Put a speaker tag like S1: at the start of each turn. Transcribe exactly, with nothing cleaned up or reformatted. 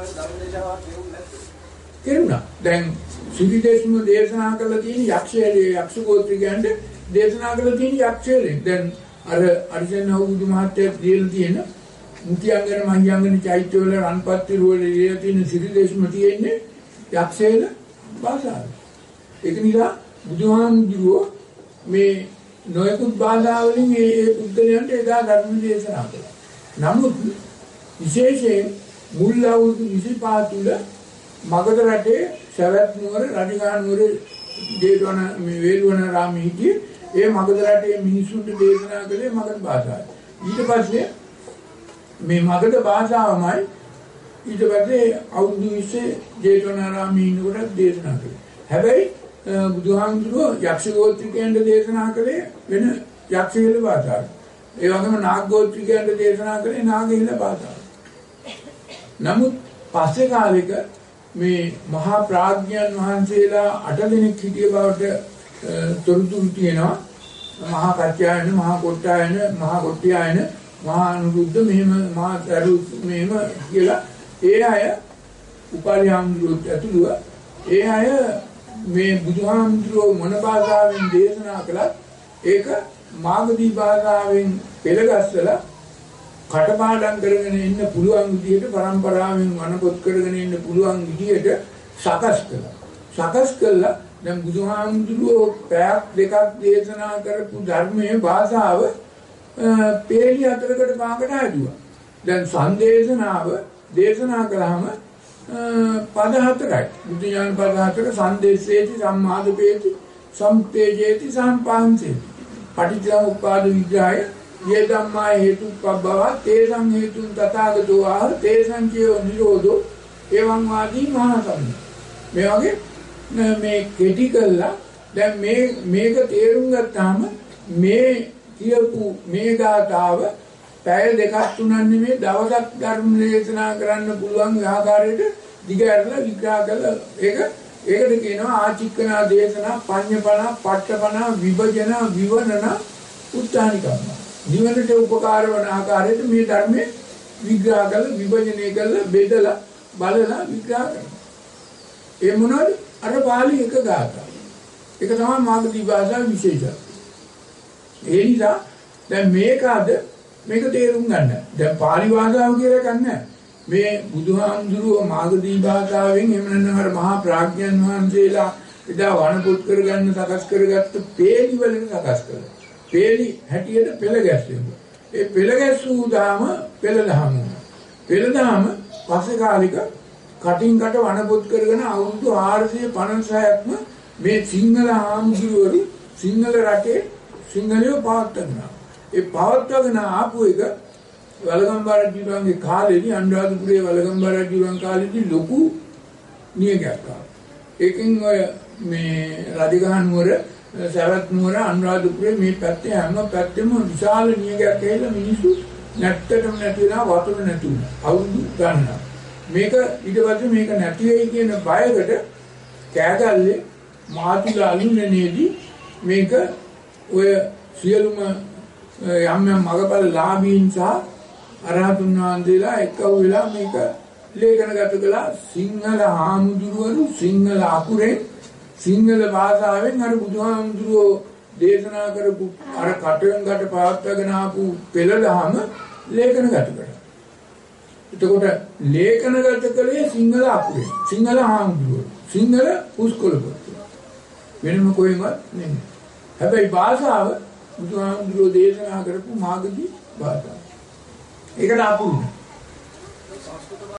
S1: කෙරුණා. දැන් සිරිදේශම දේශනා කළ තියෙන යක්ෂයලේ යක්ෂ ගෝත්‍රිකයන්ට දේශනා කළ තියෙන යක්ෂයලේ. දැන් අර අරිසෙන්හව බුදු මහත්තයා දීලා තියෙන මුතියංගන මහියංගන චෛත්‍යවල රන්පත්ති රුවල ඉලා තියෙන සිරිදේශම තියෙන්නේ යක්ෂයල භාෂාව. ඒක නිසා බුදුහාමුදුරුවෝ මේ නොයෙකුත් භාෂාවලින් ඒ ඒ පුද්ගලයන්ට එදා ධර්ම දේශනා කළා. නමුත් විශේෂයෙන් මුල් අවුරුදු විසිපහ තුල මගධ රටේ සවැත් නුවර රජගහ නුවර දේවන මේ වේළුවනාරාම හිටියේ ඒ මගධ රටේ මිනිසුන්ට දේශනා කළේ මගධ භාෂාවයි. ඊට පස්සේ මේ මගධ භාෂාවමයි ඊට පස්සේ අවුරුදු විස්සේ ජේතවනාරාමයේ ඉන්නකොට දේශනා කළේ. හැබැයි බුදුහාමුදුරුවෝ යක්ෂ ගෝත්‍රිකයන්ට දේශනා කළේ වෙන යක්ෂයෙල භාෂාවයි. ඒ වගේම නාග ගෝත්‍රිකයන්ට දේශනා කළේ නාගයෙල භාෂාවයි. නමුත් පස්සේ කාලෙක මේ මහා ප්‍රඥාන් වහන්සේලා අට දෙනෙක් හිටිය බවට තොරතුරු තියෙනවා. මහා කච්චායන, මහා කොට්ටායන, මහා කොට්ටියායන, මහා අනුරුද්ධ මෙහෙම මහා දරු මෙහෙම කියලා ඒ අය උපාලි හාමුදුරුවෝ ඇතුළුව ඒ අය මේ බුදුහාමුදුරුවෝ මොන භාෂාවෙන් දේශනා කළත් ඒක මාගධී භාෂාවෙන් පෙළගස්සලා කටපාඩම් කරගෙන ඉන්න පුළුවන් විදිහට පරම්පරාවෙන් වනපොත් කරගෙන ඉන්න පුළුවන් විදිහට සකස් කළා. සකස් කළා දැන් බුදුහාමුදුරුවෝ පැයක් දෙකක් දේශනා කරපු ධර්මයේ භාෂාව පේලි හතරකට පහකට හැදුවා. දැන් සංදේශනාව දේශනා කළාම පද හතරයි. බුද්ධ ඥාන පද හතර සංදේශේති සම්මාදපේති සම්පේජේති සම්පාංසේති. පටිච්චසමුප්පාද විග්‍රහය යේ ධම්මා හේතුප්පබ්බව තේසං හේතුන් තථාගතෝ ආහ තේසං චේව නිරෝධෝ එවං වාදී මහා සම්මි. මේ වගේ මේ කෙටි කළා දැන් මේ මේක තේරුම් ගත්තාම මේ කියපු මේ ගාතාව පැය දෙකක් තුනක් නෙමෙයි දවසක් ධර්ම දේශනා කරන්න පුළුවන් ආකාරයට දිගහැරලා විග්‍රහ කළා. ඒක ඒකට කියනවා ආචික්කනා දේශනා පඤ්ඤපණ පට්ඨපණ විභජන විවරණ උත්තානිකම්ම. නිවනට උපකාර වන ආකාරයට මේ ධර්මයේ විග්‍රහ කළා, විභජනය කළා, බෙදලා බලලා විග්‍රහ කරනවා. ඒ මොනවද? අර පාළි එක ගාථා. ඒක තමයි මාගධී භාෂාවේ විශේෂත්වය. ඒ නිසා දැන් මේක අද මේක තේරුම් ගන්න. දැන් පාළි භාෂාව කියලා ගන්න. මේ බුදුහාමුදුරුවෝ මාගධී භාෂාවෙන් එහෙම නැත්නම් අර මහා ප්‍රඥාන් වහන්සේලා එදා වනපොත් කරගන්න සකස් කරගත්ත පේලි වලින් සකස් කළා. පේලි හැටියට පෙළ ගැස්සුවා. ඒ පෙළ ගැස්සූ දාම පෙළ දහම. පෙළ දහම පස්සේ කාලික කටින් කට වනපොත් කරගෙන අවුරුදු හාරසිය පනසයක්ම මේ සිංහල ආමුදුරුවරු සිංහල රටේ සිංහලයෝ පවත්වනවා. ඒ පවත්වගෙන ආපු එක වලගම්බා රජුගේ කාලේදී අනුරාධපුරයේ වලගම්බා රජුගේ කාලේදී ලොකු නියගයක් ආවා. ඒකෙන් ඔය මේ රජගහ නුවර සවැත් නුවර අනුරාධපුරයේ මේ පැත්තේ හැම පැත්තෙම විශාල නියගයක් ඇවිල්ලා මිනිස්සු නැත්තටම නැතිලා වතුර නැතුණා. අවුරුදු ගණනක්. මේක ඊට පස්සේ මේක නැති වෙයි කියන බයකට කෑගල්ලේ මාතුලා අලුන්නේදී මේක ඔය සියලුම යම් යම් මගපල ලාභීන් සහ අරහතුන් වහන්සේලා එක්ව වෙලා මේක ලේඛනගත කළා. සිංහල හාමුදුරුවරු සිංහල අකුරෙන් සිංහල භාෂාවෙන් අර බුදුහාමුදුරුවෝ දේශනා කරපු අර කටෙන් කට පවත්වාගෙන ආපු පෙළ දහම ලේඛනගත කළා. එතකොට ලේඛනගත කළේ සිංහල අකුරෙන් සිංහල හාමුදුරුවෝ සිංහල පුස්කොළ පොත් වෙනම කොහෙවත් නෙමෙයි. හැබැයි භාෂාව බුදුහාමුදුරුවෝ දේශනා කරපු මාගධී භාෂාව. ඒකට අපුරු